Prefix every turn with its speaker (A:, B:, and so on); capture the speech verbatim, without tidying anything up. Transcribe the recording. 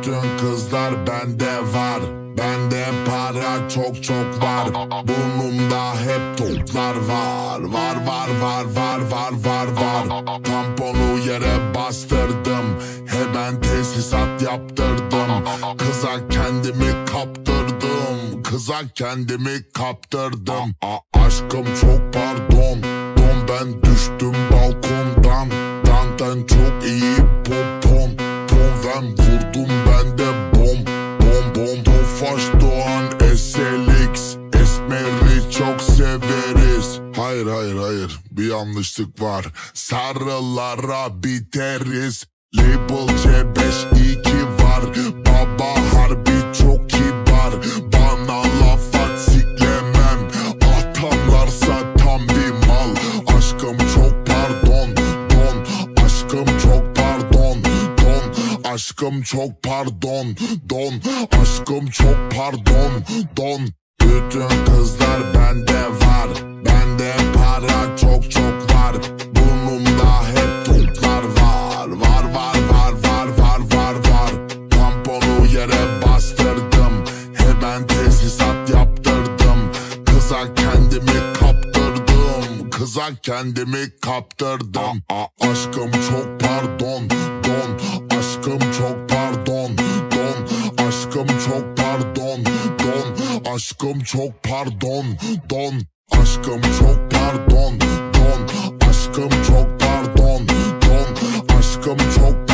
A: Bütün kızlar bende var. Bende para çok çok var. Burnumda hep toplar var. Var var var var var var var. Tamponu yere bastırdım. Hemen tesisat yaptırdım. Kıza kendimi kaptırdım. Kıza kendimi kaptırdım. A aşkım çok pardon. Don ben düştüm balkondan. Dandan çok iyi popon. Pon ben vurdum ben de bom. Bom bom Tofaş Doğan S L X. Esmer'i çok severiz. Hayır hayır hayır bir yanlışlık var. Sarılara biteriz. Label C beş iki var. Baba harbi çok kibar. Bana laf at siklemem. Atanlarsa tam bir mal. Aşkım çok pardon. Don. Aşkım çok pardon. Don. Aşkım çok pardon. Don. Aşkım çok pardon. Don. Bütün kızlar bende var. Bende para çok çok var. Burnumda hep toplar var. Var var var var var var var. Tamponu yere bastırdım. Hemen tesisat yaptırdım. Kıza kendimi kaptırdım. Kıza kendimi kaptırdım. A aşkım çok pardon. Don. Aşkım çok pardon. Don. Aşkım çok pardon. Don. Aşkım çok pardon. Don. Aşkım çok pardon. Don. Aşkım çok pardon. Don. Aşkım çok